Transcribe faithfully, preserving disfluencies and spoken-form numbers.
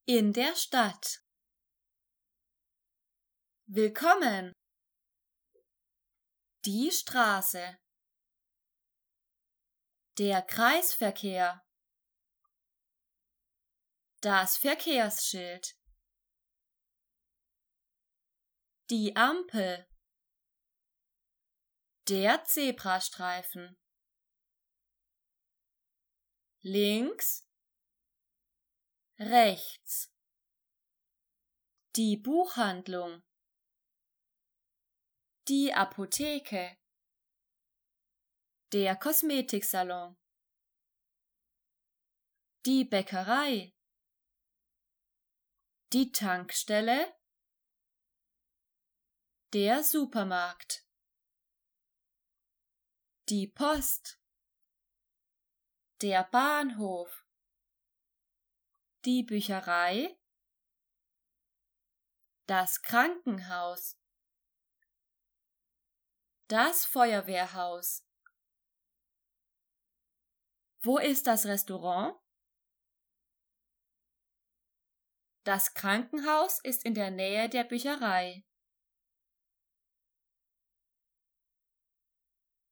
in der Stadt. Willkommen! Die Straße. Der Kreisverkehr. Das Verkehrsschild. Die Ampel. Der Zebrastreifen. Links. Rechts. Die Buchhandlung. Die Apotheke. Der Kosmetiksalon. Die Bäckerei. Die Tankstelle. Der Supermarkt. Die Post. Der Bahnhof. Die Bücherei. Das Krankenhaus. Das Feuerwehrhaus. Wo ist das Restaurant? Das Krankenhaus ist in der Nähe der Bücherei.